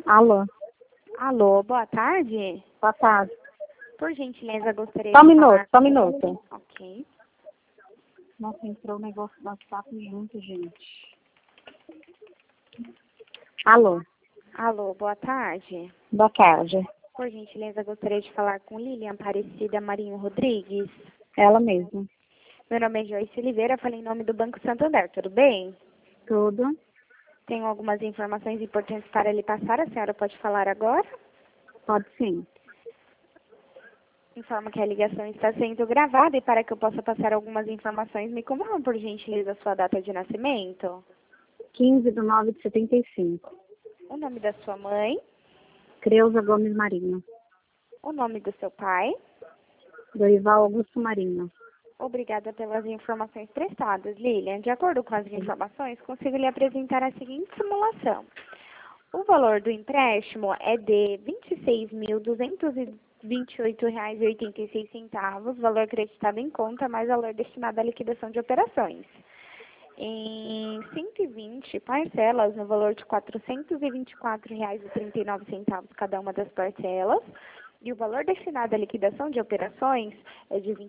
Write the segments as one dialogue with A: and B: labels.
A: Alô,
B: Alô, boa tarde.
A: boa tarde.
B: Por gentileza, gostaria
A: Só um
B: de
A: minuto,
B: falar...
A: só um minuto.
B: Ok.
A: Nossa, entrou o negócio do WhatsApp junto, gente. Alô,
B: Alô, boa tarde.
A: boa tarde.
B: Por gentileza, gostaria de falar com Lilian Aparecida Marinho Rodrigues.
A: Ela mesma.
B: Meu nome é Joyce Oliveira, falei em nome do Banco Santander, tudo bem?
A: Tudo?
B: Tenho algumas informações importantes para lhe passar, a senhora pode falar agora?
A: Pode sim.
B: Informo que a ligação está sendo gravada e para que eu possa passar algumas informações, me confirma por gentileza a sua data de nascimento,
A: 15/9/75.
B: o nome da sua mãe,
A: Creuza Gomes Marinho.
B: o nome do seu pai.
A: Dorival Augusto Marinho.
B: Obrigada pelas informações prestadas, Lilian. De acordo com as informações, consigo lhe apresentar a seguinte simulação. O valor do empréstimo é de R$ 26.228,86, valor acreditado em conta, mais valor destinado à liquidação de operações. Em 120 parcelas, no valor de R$ 424,39 cada uma das parcelas, e o valor destinado à liquidação de operações é de R$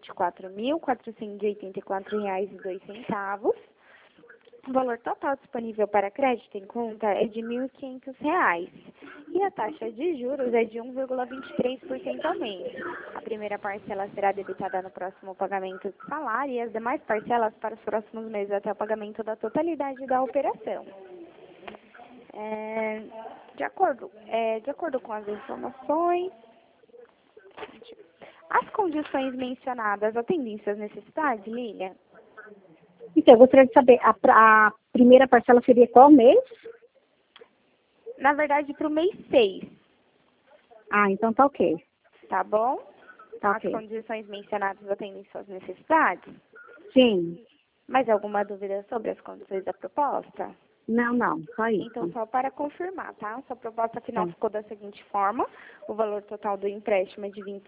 B: 24.484,02. O valor total disponível para crédito em conta é de R$ 1.500. E a taxa de juros é de 1,23% ao mês. A primeira parcela será debitada no próximo pagamento de salário e as demais parcelas para os próximos meses até o pagamento da totalidade da operação. De acordo com as informações, as condições mencionadas atendem suas necessidades, Lilian?
A: Então, eu gostaria de saber, a primeira parcela seria qual mês?
B: Na verdade, para o mês 6,
A: Ah, então tá ok.
B: tá bom?
A: Tá
B: As
A: ok.
B: condições mencionadas atendem suas necessidades?
A: Sim.
B: Mais alguma dúvida sobre as condições da proposta?
A: Não, só isso.
B: Então, só para confirmar, tá? Sua proposta final
A: Tá.
B: ficou da seguinte forma: o valor total do empréstimo é de R$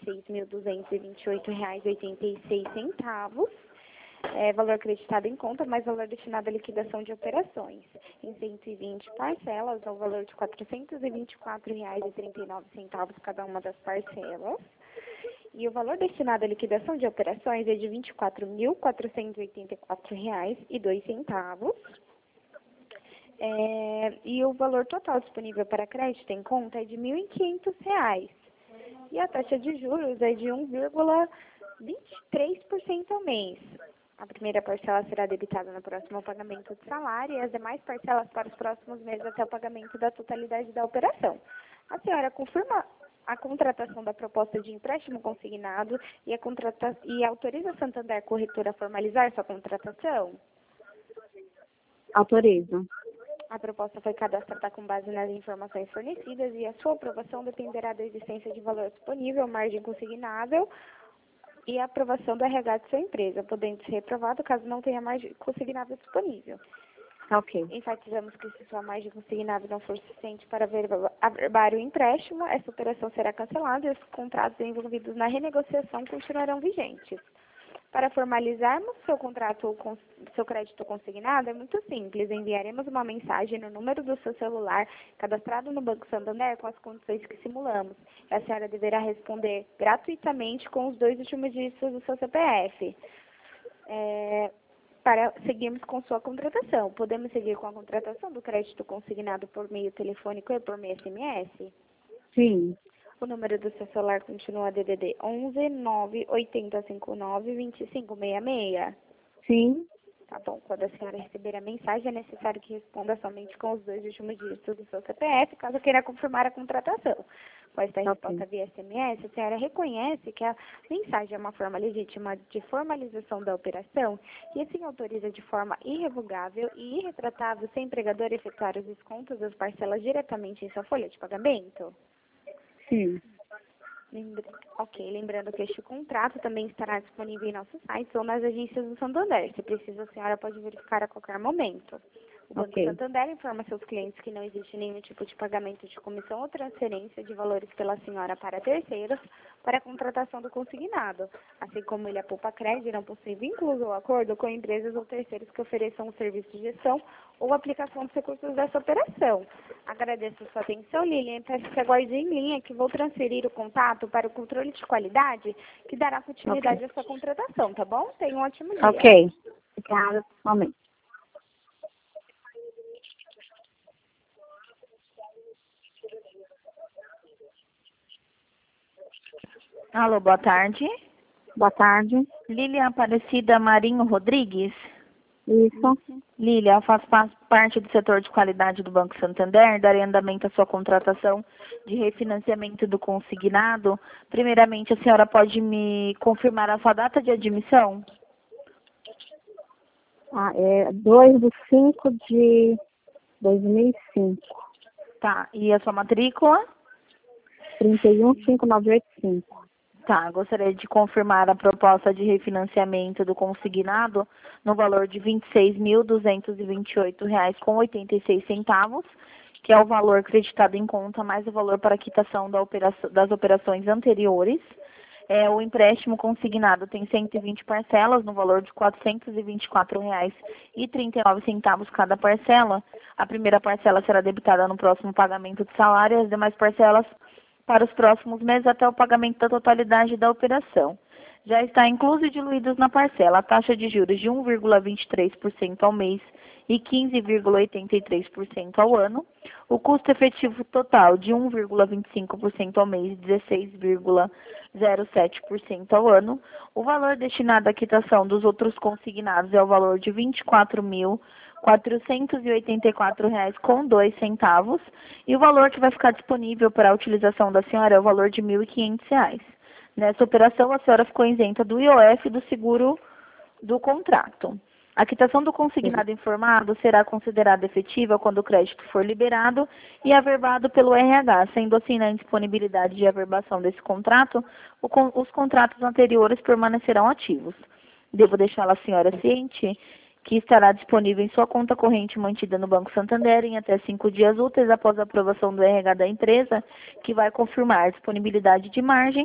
B: 26.228,86. Valor acreditado em conta, mais valor destinado à liquidação de operações. Em 120 parcelas, ao valor de R$ 424,39 cada uma das parcelas. E o valor destinado à liquidação de operações é de R$ 24.484,02. E o valor total disponível para crédito em conta é de R$ 1.500. E a taxa de juros é de 1,23% ao mês. A primeira parcela será debitada no próximo pagamento de salário e as demais parcelas para os próximos meses até o pagamento da totalidade da operação. A senhora confirma a contratação da proposta de empréstimo consignado e autoriza a Santander Corretora a formalizar sua contratação?
A: Autorizo.
B: A proposta foi cadastrada com base nas informações fornecidas e a sua aprovação dependerá da existência de valor disponível, margem consignável e a aprovação do RH de sua empresa, podendo ser reprovado caso não tenha margem consignável disponível.
A: Tá ok.
B: Enfatizamos que se sua margem consignável não for suficiente para averbar o empréstimo, essa operação será cancelada e os contratos envolvidos na renegociação continuarão vigentes. Para formalizarmos seu crédito consignado, é muito simples. Enviaremos uma mensagem no número do seu celular, cadastrado no Banco Santander, com as condições que simulamos. A senhora deverá responder gratuitamente com os 2 últimos dígitos do seu CPF. Para seguirmos com sua contratação. Podemos seguir com a contratação do crédito consignado por meio telefônico e por meio SMS?
A: Sim.
B: O número do seu celular continua DDD 11 98059 2566.
A: Sim.
B: Tá bom. Quando a senhora receber a mensagem, é necessário que responda somente com os 2 últimos dígitos do seu CPF, caso queira confirmar a contratação. Com esta resposta via SMS, a senhora reconhece que a mensagem é uma forma legítima de formalização da operação e assim autoriza de forma irrevogável e irretratável seu empregador efetuar os descontos das parcelas diretamente em sua folha de pagamento?
A: Sim.
B: Lembrando que este contrato também estará disponível em nossos sites ou nas agências do Santander. Se precisa, a senhora pode verificar a qualquer momento. O Banco
A: Ok.
B: Santander informa seus clientes que não existe nenhum tipo de pagamento de comissão ou transferência de valores pela senhora para terceiros para a contratação do consignado, assim como ele, a Poupa Cred, não possui vínculos ou acordo com empresas ou terceiros que ofereçam o serviço de gestão ou aplicação dos recursos dessa operação. Agradeço a sua atenção, Lilian, e peço que aguarde em linha que vou transferir o contato para o controle de qualidade que dará continuidade à sua contratação, tá bom? Tenha um ótimo dia.
A: Ok. Obrigada. Momento.
C: Alô, boa tarde.
A: Boa tarde.
C: Lilian Aparecida Marinho Rodrigues.
A: Isso.
C: Lilian, eu faço parte do setor de qualidade do Banco Santander, darei andamento à sua contratação de refinanciamento do consignado. Primeiramente, a senhora pode me confirmar a sua data de admissão?
A: É 2/5/2005.
C: Tá, e a sua matrícula?
A: 31.5985.
C: Tá, gostaria de confirmar a proposta de refinanciamento do consignado no valor de R$ 26.228,86, que é o valor creditado em conta mais o valor para quitação das operações anteriores. O empréstimo consignado tem 120 parcelas no valor de R$ 424,39 cada parcela. A primeira parcela será debitada no próximo pagamento de salário e as demais parcelas para os próximos meses até o pagamento da totalidade da operação. Já está incluso e diluídos na parcela a taxa de juros de 1,23% ao mês e 15,83% ao ano, o custo efetivo total de 1,25% ao mês e 16,07% ao ano, o valor destinado à quitação dos outros consignados é o valor de R$ 24.484,02 e o valor que vai ficar disponível para a utilização da senhora é o valor de R$ 1.500. Nessa operação, a senhora ficou isenta do IOF e do seguro do contrato. A quitação do consignado informado será considerada efetiva quando o crédito for liberado e averbado pelo RH, sendo assim na indisponibilidade de averbação desse contrato, os contratos anteriores permanecerão ativos. Devo deixá-la a senhora ciente que estará disponível em sua conta corrente mantida no Banco Santander em até 5 dias úteis após a aprovação do RH da empresa, que vai confirmar a disponibilidade de margem,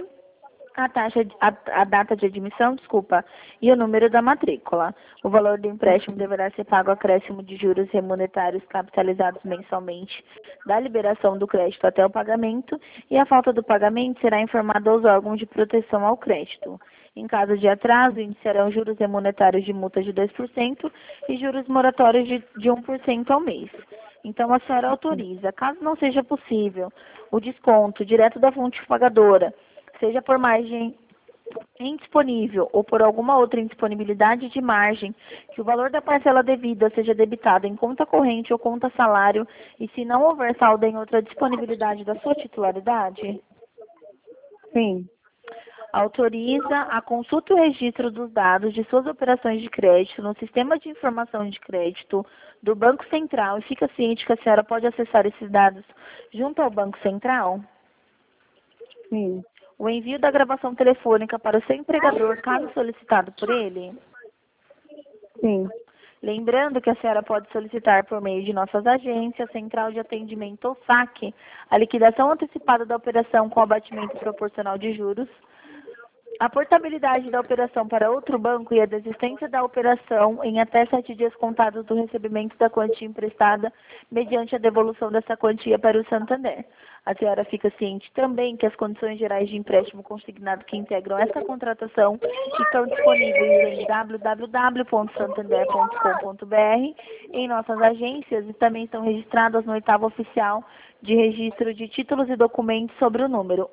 C: a data de admissão, e o número da matrícula. O valor do empréstimo deverá ser pago acréscimo de juros remuneratórios capitalizados mensalmente da liberação do crédito até o pagamento e a falta do pagamento será informada aos órgãos de proteção ao crédito. Em caso de atraso, iniciarão juros remuneratórios de multa de 2% e juros moratórios de 1% ao mês. Então, a senhora autoriza, caso não seja possível, o desconto direto da fonte pagadora, seja por margem indisponível ou por alguma outra indisponibilidade de margem, que o valor da parcela devida seja debitado em conta corrente ou conta salário e se não houver saldo em outra disponibilidade da sua titularidade?
A: Sim.
C: Autoriza a consulta e o registro dos dados de suas operações de crédito no sistema de informação de crédito do Banco Central e fica ciente que a senhora pode acessar esses dados junto ao Banco Central?
A: Sim.
C: O envio da gravação telefônica para o seu empregador, caso solicitado por ele?
A: Sim.
C: Lembrando que a senhora pode solicitar por meio de nossas agências, Central de Atendimento ou SAC, a liquidação antecipada da operação com abatimento proporcional de juros, a portabilidade da operação para outro banco e a desistência da operação em até 7 dias contados do recebimento da quantia emprestada, mediante a devolução dessa quantia para o Santander. A senhora fica ciente também que as condições gerais de empréstimo consignado que integram essa contratação estão disponíveis em www.santander.com.br, em nossas agências e também estão registradas no 8º oficial de registro de títulos e documentos sobre o número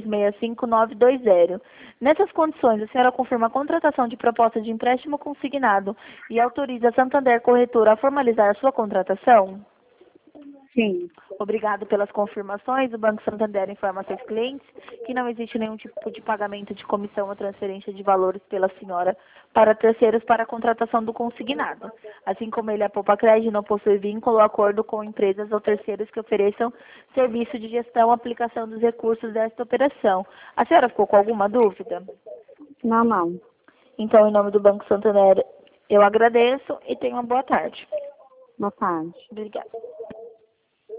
C: 1365920. Nessas condições, a senhora confirma a contratação de proposta de empréstimo consignado e autoriza a Santander Corretora a formalizar a sua contratação?
A: Sim.
C: Obrigado pelas confirmações. O Banco Santander informa a seus clientes que não existe nenhum tipo de pagamento de comissão ou transferência de valores pela senhora para terceiros para a contratação do consignado. Assim como ele, a Poupa Cred, não possui vínculo ou acordo com empresas ou terceiros que ofereçam serviço de gestão ou aplicação dos recursos desta operação. A senhora ficou com alguma dúvida?
A: Não.
C: Então, em nome do Banco Santander, eu agradeço e tenha uma boa tarde.
D: Boa tarde.
C: Obrigada.